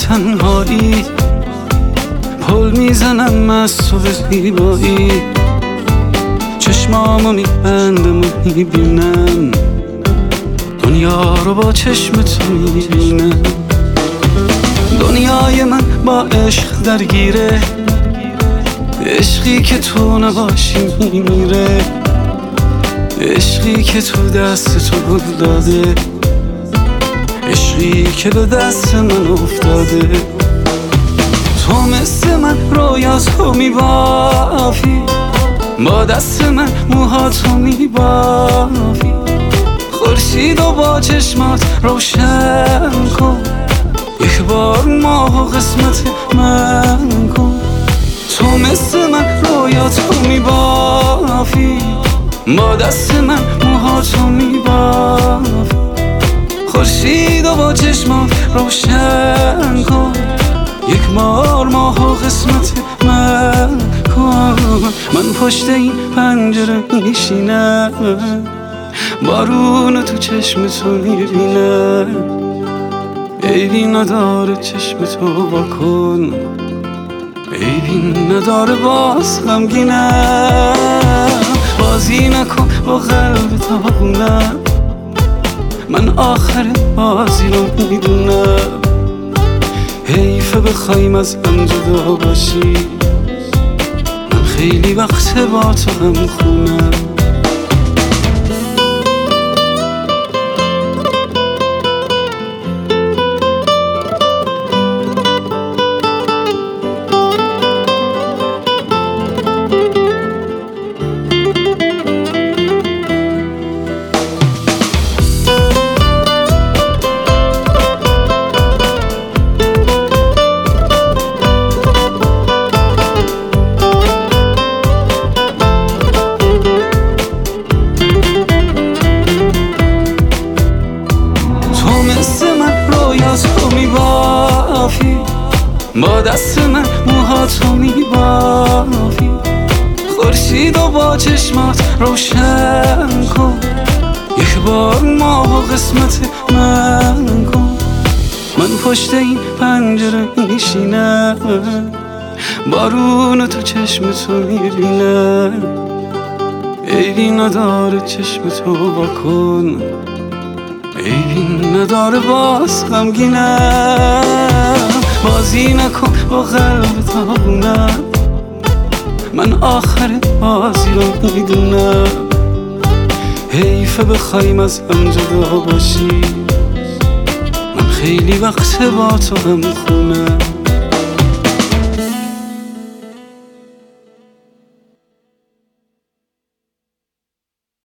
تنهایی پل میزنم از تو به زیبایی چشمامو میبندم و میبینم دنیا رو با چشم تو میبینم دنیای من با عشق درگیره عشقی که تو نباشی میمیره عشقی که تو دست تو گل داده عشقی که به دست من افتاده تو مثل من رویاتو میبافی با دست من موهاتو میبافی خورشید و با چشمات روشن کن یک بار ماه و قسمت من کن تو مثل من رویاتو میبافی با دست من موهاتو میبافی خورشید و با چشمات روشن کن یک بار ماه و قسمت من کن من پشت این پنجره میشینم بارون تو چشم تو میبینم عیبی نداره چشم تو بکن عیبی نداره باز غمگینم بازی نکن با قلب تاغونم من آخر بازی رو میدونم حیفه بخوایم از هم جدا باشی من خیلی وقت با تو هم خونم تو میبافی با دست من موهاتو میبافی خورشید و با چشمات روشن کن یک بار ماه و قسمت من کن من پشت این پنجره میشینم بارون تو چشم تو میبینم عیبی نداره چشم تو بکن عیبی نداره باز غمگینم بازی نکن با قلب تاغونم من آخر بازی رو میدونم حیفه بخوایم از هم جدا باشی من خیلی وقت با تو هم خونم